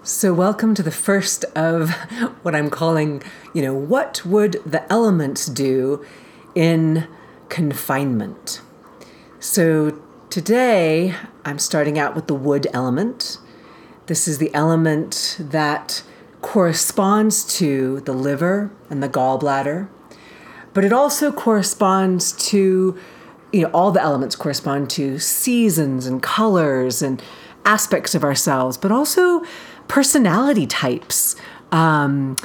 So welcome to the first of what I'm calling, what would the elements do in confinement? So today I'm starting out with the wood element. This is the element that corresponds to the liver and the gallbladder, but it also corresponds to, all the elements correspond to seasons and colors and aspects of ourselves, but also personality types. The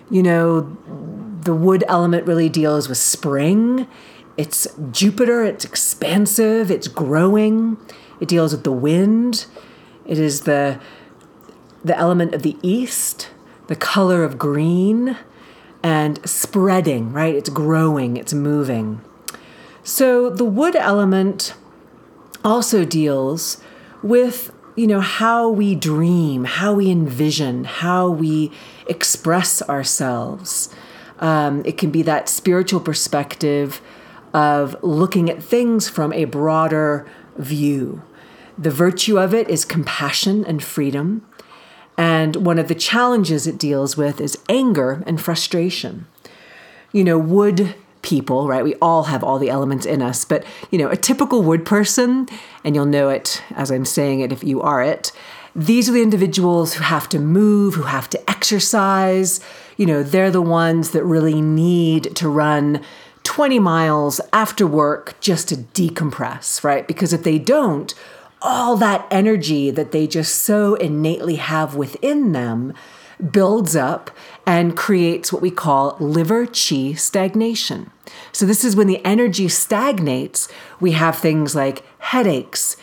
wood element really deals with spring. It's Jupiter, it's expansive, it's growing. It deals with the wind. It is the element of the east, the color of green, and spreading, right? It's growing, it's moving. So the wood element also deals with how we dream, how we envision, how we express ourselves. It can be that spiritual perspective of looking at things from a broader view. The virtue of it is compassion and freedom. And one of the challenges it deals with is anger and frustration. Wood people, right? We all have all the elements in us, but a typical wood person, and you'll know it as I'm saying it if you are it, these are the individuals who have to move, who have to exercise. They're the ones that really need to run 20 miles after work just to decompress, right? Because if they don't, all that energy that they just so innately have within them builds up and creates what we call liver qi stagnation. So this is when the energy stagnates, we have things like headaches,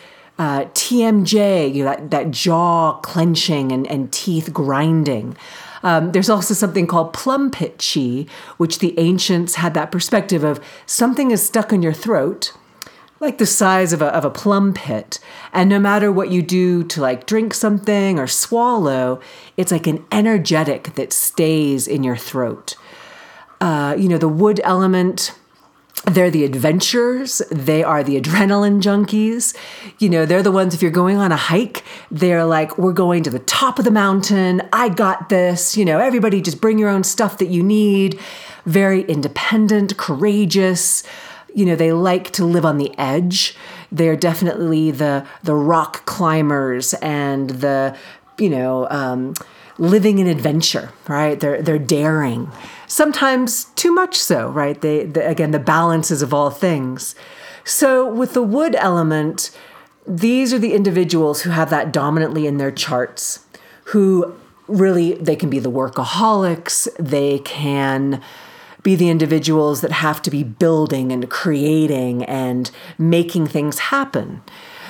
TMJ, that jaw clenching and teeth grinding. There's also something called plum pit qi, which the ancients had that perspective of something is stuck in your throat, like the size of a plum pit. And no matter what you do to drink something or swallow, it's like an energetic that stays in your throat. The wood element, they're the adventurers. They are the adrenaline junkies. They're the ones, if you're going on a hike, they're like, we're going to the top of the mountain. I got this. Everybody just bring your own stuff that you need. Very independent, courageous. They like to live on the edge. They're definitely the rock climbers and the, living in adventure, right? They're daring. Sometimes too much so, right? Again, the balances of all things. So with the wood element, these are the individuals who have that dominantly in their charts, who really, they can be the workaholics, they can be the individuals that have to be building and creating and making things happen.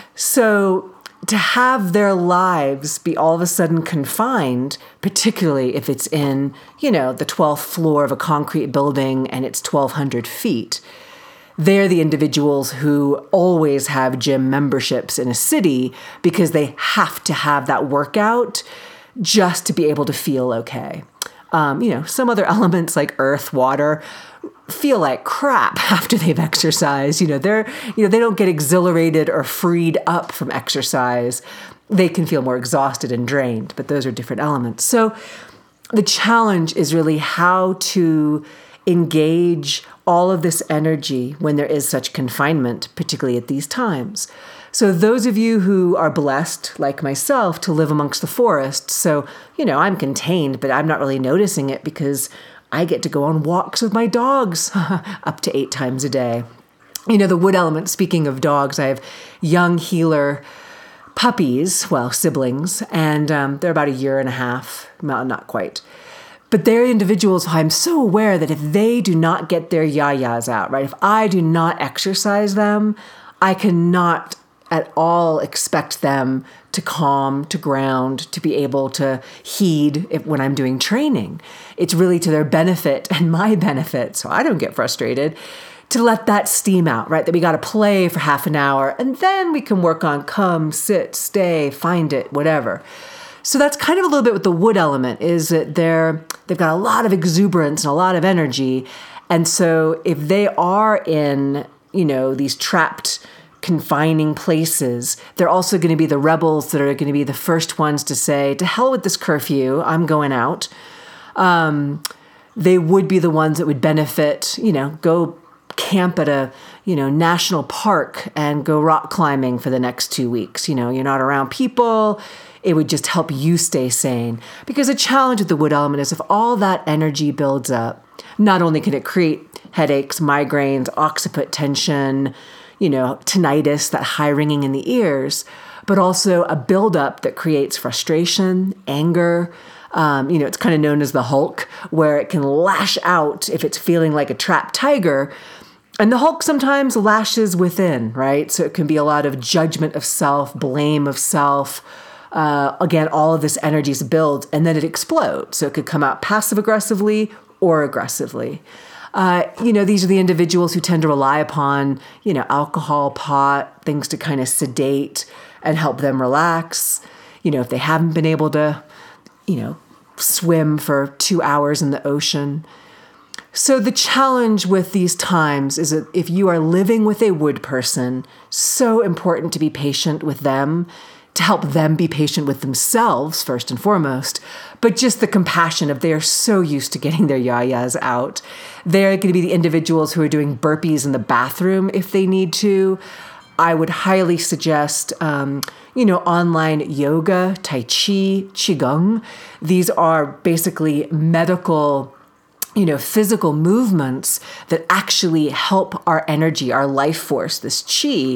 So to have their lives be all of a sudden confined, particularly if it's in, the 12th floor of a concrete building and it's 1,200 feet, they're the individuals who always have gym memberships in a city because they have to have that workout just to be able to feel okay. Some other elements like earth, water feel like crap after they've exercised. They don't get exhilarated or freed up from exercise. They can feel more exhausted and drained, but those are different elements. So the challenge is really how to engage all of this energy when there is such confinement, particularly at these times. So those of you who are blessed, like myself, to live amongst the forest, so, I'm contained, but I'm not really noticing it because I get to go on walks with my dogs up to 8 times a day. The wood element, speaking of dogs, I have young healer puppies, siblings, and they're about 1.5 years, not quite. But they're individuals who I'm so aware that if they do not get their yayas out, right? If I do not exercise them, I cannot at all expect them to calm, to ground, to be able to heed when I'm doing training. It's really to their benefit and my benefit, so I don't get frustrated, to let that steam out, right? That we got to play for half an hour and then we can work on come, sit, stay, find it, whatever. So that's kind of a little bit with the wood element, is that they've got a lot of exuberance and a lot of energy. And so if they are in, these trapped confining places, they're also going to be the rebels that are going to be the first ones to say, to hell with this curfew, I'm going out. They would be the ones that would benefit, go camp at a, national park and go rock climbing for the next 2 weeks. You're not around people. It would just help you stay sane. Because the challenge with the wood element is if all that energy builds up, not only can it create headaches, migraines, occiput tension, tinnitus, that high ringing in the ears, but also a buildup that creates frustration, anger. It's kind of known as the Hulk, where it can lash out if it's feeling like a trapped tiger. And the Hulk sometimes lashes within, right? So it can be a lot of judgment of self, blame of self. Again, all of this energy is built and then it explodes. So it could come out passive aggressively or aggressively. These are the individuals who tend to rely upon, alcohol, pot, things to kind of sedate and help them relax. If they haven't been able to, swim for 2 hours in the ocean. So the challenge with these times is that if you are living with a wood person, so important to be patient with them, to help them be patient with themselves first and foremost, but just the compassion of they are so used to getting their yayas out. They're going to be the individuals who are doing burpees in the bathroom if they need to. I would highly suggest, online yoga, tai chi, qigong. These are basically medical, physical movements that actually help our energy, our life force, this chi,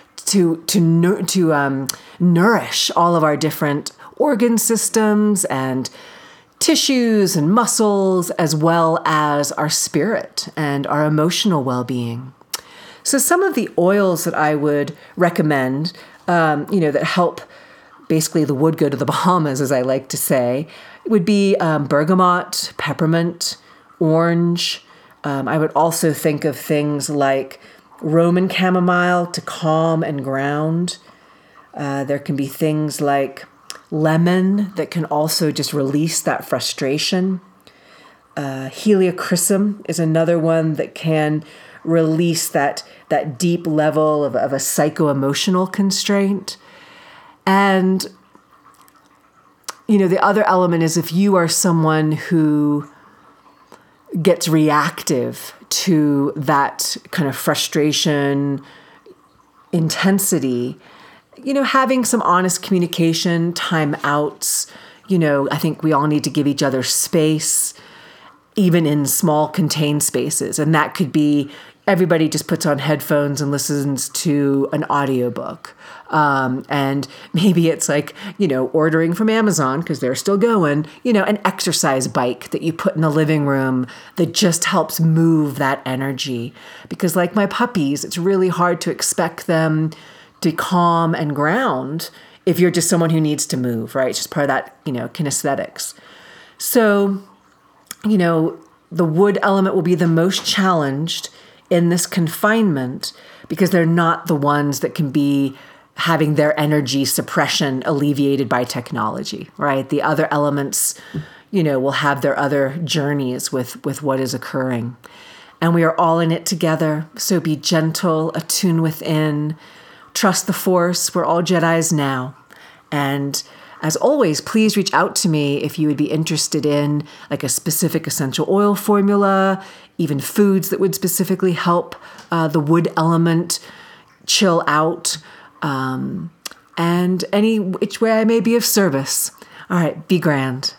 to nourish all of our different organ systems and tissues and muscles, as well as our spirit and our emotional well-being. So some of the oils that I would recommend, that help basically the wood go to the Bahamas, as I like to say, would be bergamot, peppermint, orange. I would also think of things like Roman chamomile to calm and ground. There can be things like lemon that can also just release that frustration. Helichrysum is another one that can release that deep level of a psycho-emotional constraint. And, the other element is if you are someone who gets reactive to that kind of frustration, intensity, having some honest communication, time outs, I think we all need to give each other space, even in small contained spaces. And that could be everybody just puts on headphones and listens to an audiobook. And maybe it's like, ordering from Amazon because they're still going, an exercise bike that you put in the living room that just helps move that energy. Because like my puppies, it's really hard to expect them to calm and ground if you're just someone who needs to move, right? It's just part of that, kinesthetics. So, the wood element will be the most challenged in this confinement because they're not the ones that can be having their energy suppression alleviated by technology, right? The other elements, will have their other journeys with what is occurring. And we are all in it together. So be gentle, attune within, trust the force. We're all Jedis now. And as always, please reach out to me if you would be interested in like a specific essential oil formula, even foods that would specifically help the wood element chill out, and any which way I may be of service. All right, be grand.